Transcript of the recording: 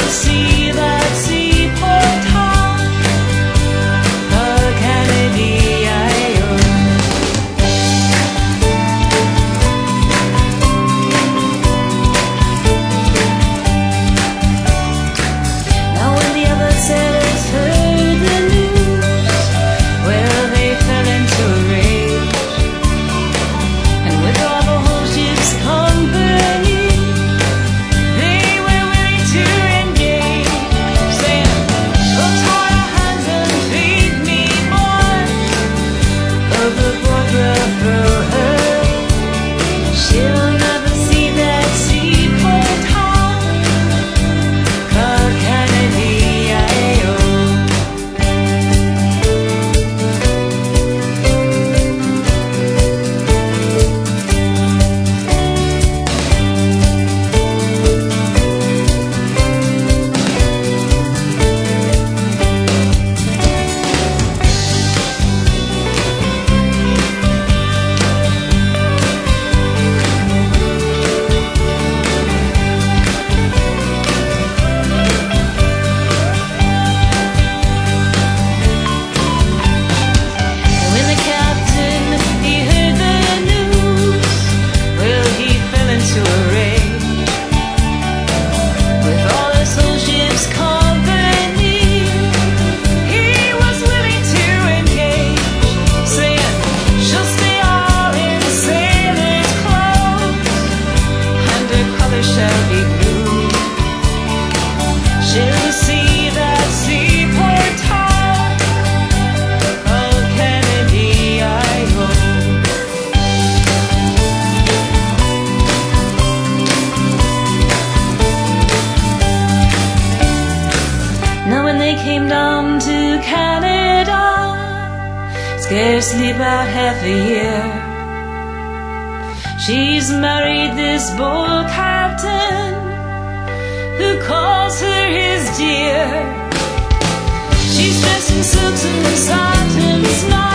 see that seaport town, the Kennedy Island. Now when the other sailors heard the news, well, they fell into a rage, and with all the whole ship's company, they were willing to engage, saying, "Go tie our hands and feed me, boy." But the poor girl threw her, she'll never see that seaport town, called Kennedy, I-O. When the captain, he heard the news, well, he fell into a rage. With all his whole ship's company, he was willing to engage, saying, "She'll stay all in sailor's clothes, and her color shall be blue. She'll see that seaport town, called Kennedy, I-O." Now when they came down to Canada, scarcely about half a year, she's married this bold captain, who calls her his dear. She's dressed in silks and satins now,